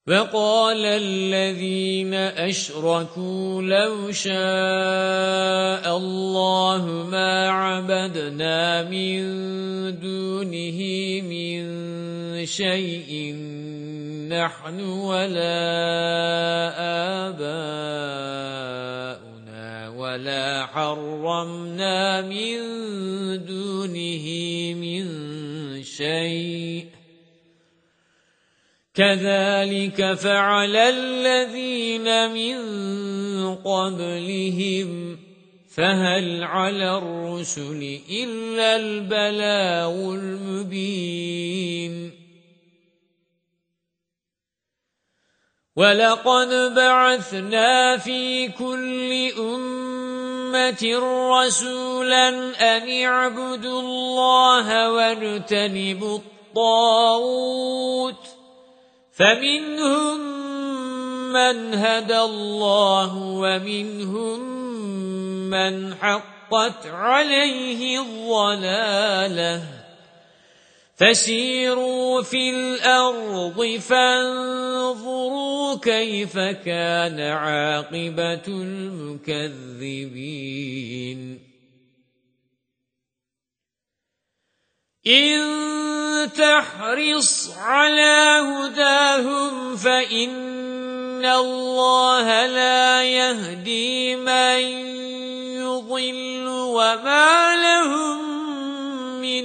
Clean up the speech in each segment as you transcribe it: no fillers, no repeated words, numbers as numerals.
وَقَالَ الَّذِينَ أَشْرَكُوا لَوْ شَاءَ اللَّهُ مَا عَبَدْنَا مِن دُونِهِ مِن شَيْءٍ نَحْنُ وَلَا آبَاؤُنَا وَلَا حَرَّمْنَا مِن دُونِهِ مِن شَيْءٍ كَذَلِكَ فَعَلَ الَّذِينَ مِن قَبْلِهِمْ فَهَلْ عَلَى الرُّسُلِ إِلَّا الْبَلَاغُ الْمُبِينُ وَلَقَدْ بَعَثْنَا فِي كُلِّ أُمَّةٍ رَّسُولًا أَنِ اعْبُدُوا اللَّهَ وَاجْتَنِبُوا الطَّاغُوتَ فَمِنْهُمْ مَنْ هَدَى اللَّهُ وَمِنْهُمْ مَنْ حَقَّتْ عَلَيْهِ الضَّلَالَةُ فَسِيرُوا فِي الْأَرْضِ فَانظُرُوا كَيْفَ كَانَ عَاقِبَةُ الْمُكَذِّبِينَ إِن تَحْرِصْ عَلَى هُدَاهُمْ فَإِنَّ اللَّهَ لَا يَهْدِي مَن يُضِلُّ وَمَا لَهُم مِّن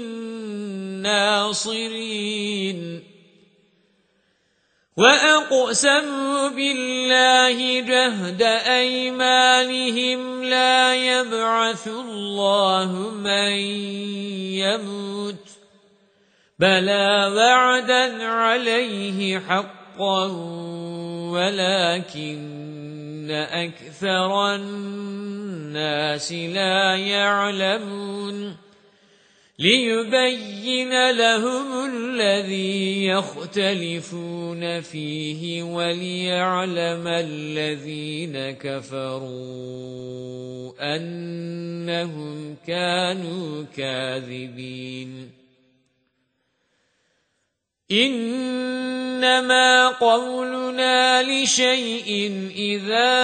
نَّاصِرِينَ وَأَقْسَمُوا بِاللَّهِ جَهْدَ أَيْمَانِهِمْ لَا يَبْعَثُ اللَّهُ مَن يَمُوتُ بَلَى وَعْدًا عَلَيْهِ حَقًّا وَلَكِنَّ أَكْثَرَ النَّاسِ لَا يَعْلَمُونَ لِيُبَيِّنَ لَهُمُ الَّذِي يَخْتَلِفُونَ فِيهِ وَلِيَعْلَمَ الَّذِينَ كَفَرُوا أَنَّهُمْ كَانُوا كَاذِبِينَ إِنَّمَا قَوْلُنَا لِشَيْءٍ إِذَا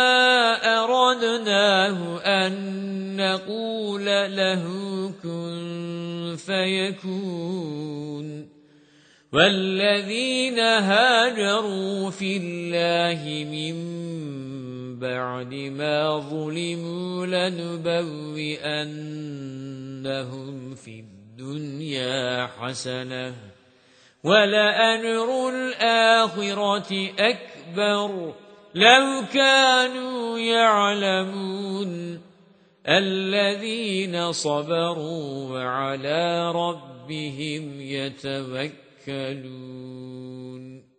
أَرَدْنَاهُ أَن نَّقُولَ لَهُ كُن فَيَكُونُ وَالَّذِينَ هَاجَرُوا فِي اللَّهِ مِن بَعْدِ مَا ظُلِمُوا لَنُبَوِّئَنَّهُمْ فِي الدُّنْيَا حَسَنَةً وَلَأَجْرُ الْآخِرَةِ أَكْبَرُ لَوْ كَانُوا يَعْلَمُونَ الَّذِينَ صَبَرُوا وَعَلَى رَبِّهِمْ يَتَوَكَّلُونَ